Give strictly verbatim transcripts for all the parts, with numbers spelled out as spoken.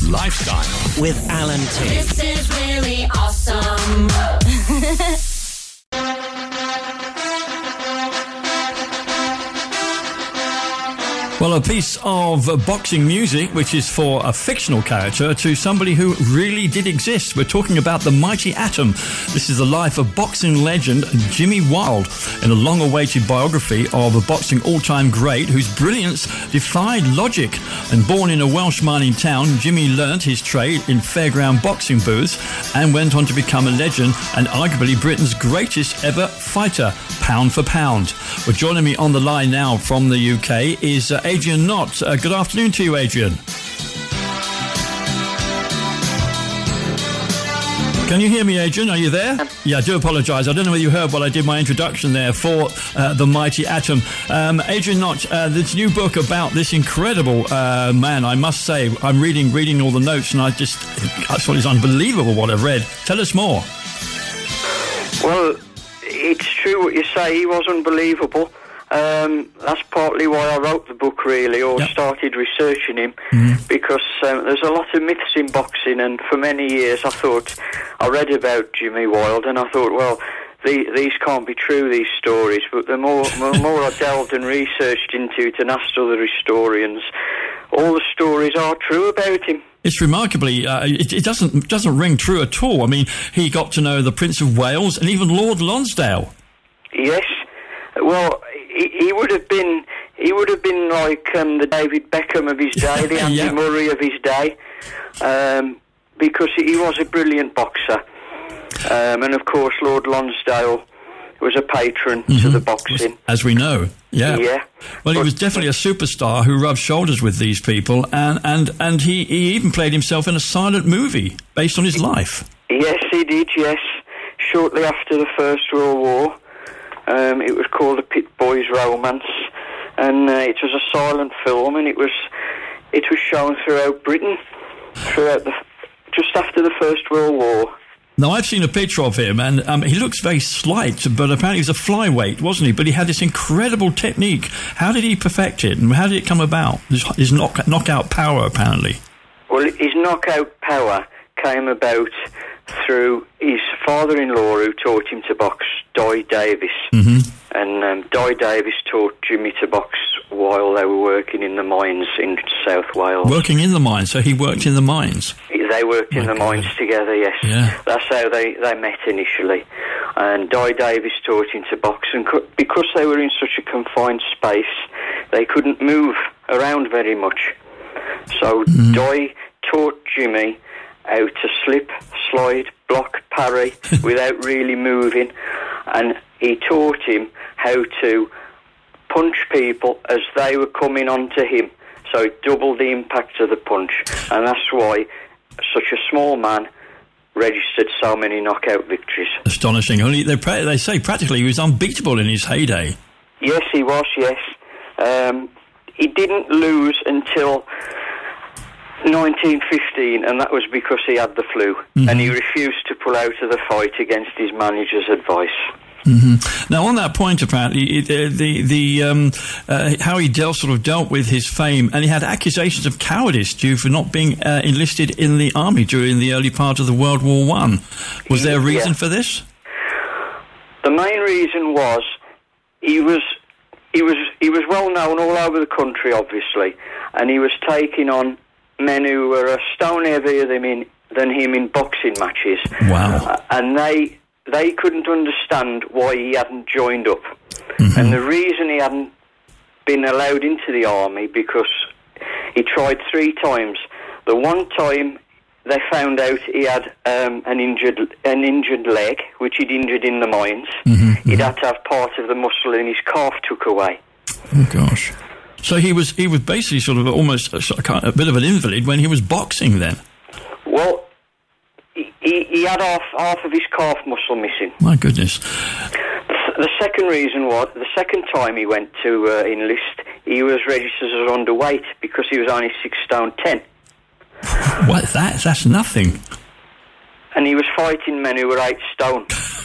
Lifestyle with Alan T. This is really awesome. Well, a piece of boxing music, which is for a fictional character, to somebody who really did exist. We're talking about the Mighty Atom. This is the life of boxing legend Jimmy Wilde, in a long-awaited biography of a boxing all-time great whose brilliance defied logic. And born in a Welsh mining town, Jimmy learnt his trade in fairground boxing booths and went on to become a legend and arguably Britain's greatest ever fighter, pound for pound. Well, joining me on the line now from the U K is uh, Adrian Knott. Uh, good afternoon to you, Adrian. Can you hear me, Adrian? Are you there? Yeah, I do apologise. I don't know whether you heard what I did my introduction there for uh, the Mighty Atom. Um, Adrian Knott, uh, this new book about this incredible uh, man, I must say, I'm reading reading all the notes and I just, I thought it's unbelievable what I've read. Tell us more. Well, it's true what you say. He was unbelievable. Um, that's partly why I wrote the book, really, or yep. started researching him, mm-hmm. because um, there's a lot of myths in boxing, and for many years I thought, I read about Jimmy Wilde, and I thought, well, the, these can't be true, these stories, but the more, the more I delved and researched into it and asked other historians, all the stories are true about him. It's remarkably, uh, it, it doesn't doesn't ring true at all. I mean, he got to know the Prince of Wales and even Lord Lonsdale. Yes, well, he, he would have been he would have been like um, the David Beckham of his day, the Andy yeah. Murray of his day, um, because he was a brilliant boxer, um, and of course Lord Lonsdale was a patron mm-hmm. to the boxing, as we know. Yeah. Yeah. Well, he was definitely a superstar who rubbed shoulders with these people, and and and he, he even played himself in a silent movie based on his life. Yes, he did. Yes, shortly after the First World War, um, it was called The Pit Boys' Romance, and uh, it was a silent film, and it was it was shown throughout Britain, throughout the just after the First World War. Now, I've seen a picture of him, and um, he looks very slight, but apparently he was a flyweight, wasn't he? But he had this incredible technique. How did he perfect it, and how did it come about? His, his knock, knockout power, apparently. Well, his knockout power came about through his father-in-law, who taught him to box, Di Davis. Mm-hmm. And um, Di Davis taught Jimmy to box while they were working in the mines in South Wales. Working in the mines, so he worked in the mines. They worked in My the God. mines together, yes. Yeah. That's how they, they met initially. And Di Davis taught him to box, and co- because they were in such a confined space, they couldn't move around very much. So mm. Di taught Jimmy how to slip, slide, block, parry without really moving, and he taught him how to punch people as they were coming onto him, so it doubled the impact of the punch, and that's why such a small man registered so many knockout victories. Astonishing. Only they, they say practically he was unbeatable in his heyday. Yes, he was, yes. Um, he didn't lose until nineteen fifteen, and that was because he had the flu, mm-hmm. and he refused to pull out of the fight against his manager's advice. Mm-hmm. Now, on that point, apparently, it, uh, the the um, uh, how he dealt sort of dealt with his fame, and he had accusations of cowardice due for not being uh, enlisted in the army during the early part of the World War One. Was there a reason yeah. for this? The main reason was he was he was he was well known all over the country, obviously, and he was taking on men who were a stone heavier than him in, than him in boxing matches. Wow! Uh, and they. They couldn't understand why he hadn't joined up. Mm-hmm. And the reason he hadn't been allowed into the army, because he tried three times. The one time they found out he had um, an injured an injured leg, which he'd injured in the mines. Mm-hmm. He'd had to have part of the muscle in his calf took away. Oh, gosh. So he was he was basically sort of almost a, a bit of an invalid when he was boxing then? Well, He, he had half, half of his calf muscle missing. My goodness. The second reason was, the second time he went to uh, enlist, he was registered as underweight because he was only six stone ten. What? That, that's nothing. And he was fighting men who were eight stone.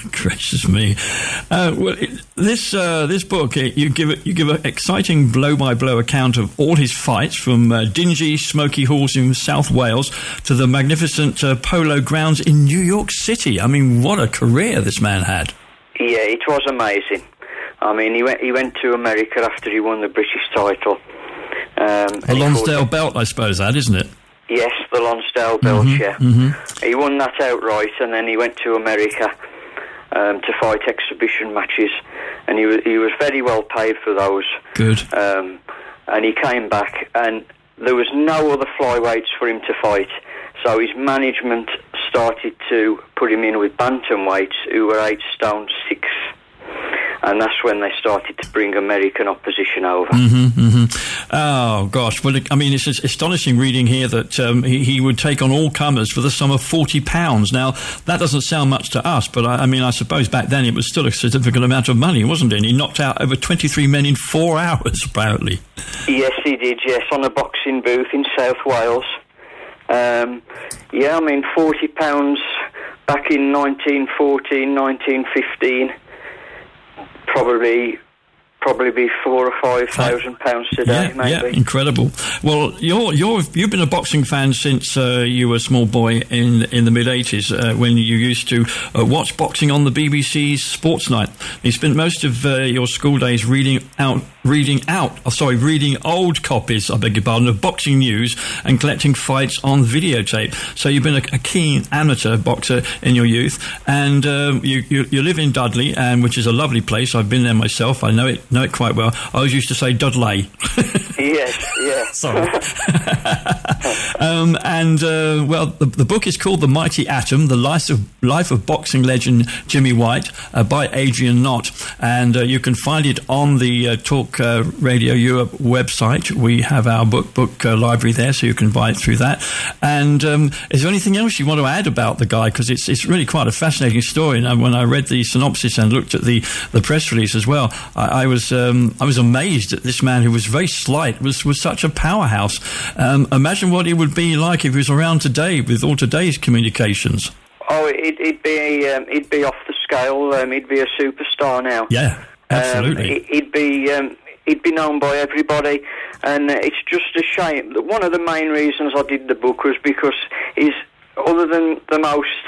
Gracious me! Uh, well, it, this uh, this book, it, you give it, you give an exciting blow by blow account of all his fights, from uh, dingy, smoky halls in South Wales to the magnificent uh, polo grounds in New York City. I mean, what a career this man had! Yeah, it was amazing. I mean, he went he went to America after he won the British title. Um, the Lonsdale belt, I suppose, that isn't it? Yes, the Lonsdale belt, mm-hmm, yeah. Mm-hmm. He won that outright, and then he went to America um, to fight exhibition matches, and he was, he was very well paid for those. Good. Um, and he came back, and there was no other flyweights for him to fight, so his management started to put him in with bantamweights who were eight stone six. And that's when they started to bring American opposition over. Mm-hmm, mm-hmm. Oh, gosh. Well, I mean, it's astonishing reading here that um, he, he would take on all comers for the sum of forty pounds. Now, that doesn't sound much to us, but I, I mean, I suppose back then it was still a significant amount of money, wasn't it? And he knocked out over twenty-three men in four hours, apparently. Yes, he did, yes, on a boxing booth in South Wales. Um, yeah, I mean, forty pounds back in nineteen fourteen, nineteen fifteen... Probably, probably be four or five thousand pounds today, yeah, maybe. Yeah, incredible. Well, you're you're you've been a boxing fan since uh, you were a small boy in in the mid eighties, uh, when you used to uh, watch boxing on the B B C's Sports Night. You spent most of uh, your school days reading out. Reading out, oh, sorry, reading old copies, I beg your pardon, of boxing news and collecting fights on videotape. So you've been a, a keen amateur boxer in your youth, and um, you, you you live in Dudley, and which is a lovely place. I've been there myself. I know it know it quite well. I always used to say Dudley. Yes, yeah. Sorry. um, and uh, well, the, the book is called The Mighty Atom: The Life of Life of Boxing Legend Jimmy White, uh, by Adrian Knott, and uh, you can find it on the uh, Talk Uh, Radio Europe website. We have our book book uh, library there, so you can buy it through that. And um, is there anything else you want to add about the guy? Because it's it's really quite a fascinating story. And when I read the synopsis and looked at the, the press release as well, I, I was um, I was amazed at this man who was very slight was was such a powerhouse. Um, imagine what it would be like if he was around today with all today's communications. Oh, it, it'd be um, it'd be off the scale. Um, he'd be a superstar now. Yeah. Absolutely. Um, he'd be um, he'd be known by everybody, and uh, it's just a shame. One of the main reasons I did the book was because he's, other than the most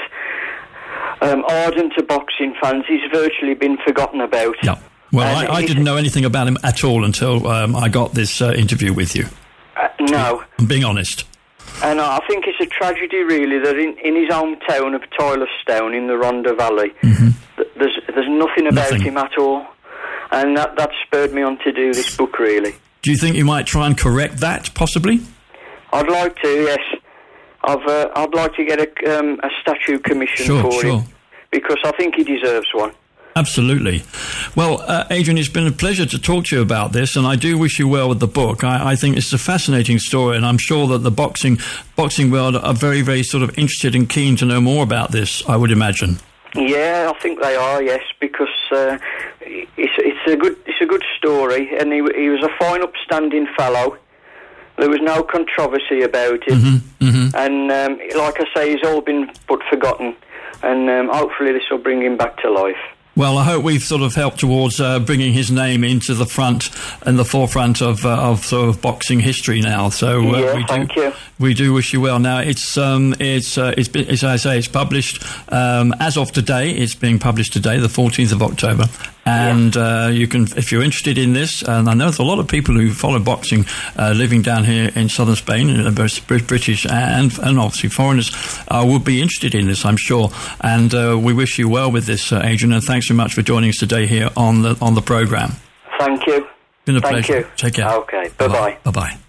um, ardent of boxing fans, he's virtually been forgotten about. Yeah. Well, I, I didn't know anything about him at all until um, I got this uh, interview with you. Uh, no. I'm being honest. And I think it's a tragedy, really, that in, in his hometown of Tylerstown in the Rhondda Valley, mm-hmm. th- there's there's nothing about nothing. him at all. And that, that spurred me on to do this book, really. Do you think you might try and correct that, possibly? I'd like to, yes. I've, uh, I'd like to get a, um, a statue commission sure, for sure. him, because I think he deserves one. Absolutely. Well, uh, Adrian, it's been a pleasure to talk to you about this, and I do wish you well with the book. I, I think it's a fascinating story, and I'm sure that the boxing boxing world are very, very sort of interested and keen to know more about this, I would imagine. Yeah, I think they are, yes, because uh, it's, it's a good it's a good story, and he, he was a fine, upstanding fellow. There was no controversy about it, mm-hmm, mm-hmm. and um, like I say, he's all been but forgotten, and um, hopefully this will bring him back to life. Well, I hope we've sort of helped towards uh, bringing his name into the front and the forefront of uh, of sort of boxing history now. So uh, yeah, we do, thank you. We do wish you well. Now it's um it's uh, it's, been, as I say, it's published um, as of today. It's being published today, the fourteenth of October. And yeah. uh, you can, if you're interested in this, and I know there's a lot of people who follow boxing uh, living down here in southern Spain, both British and and obviously foreigners, uh, would be interested in this, I'm sure. And uh, we wish you well with this, uh, Adrian. And thanks so much for joining us today here on the on the program. Thank you. It's been a Thank pleasure. you. Take care. Okay. Bye bye. Bye bye.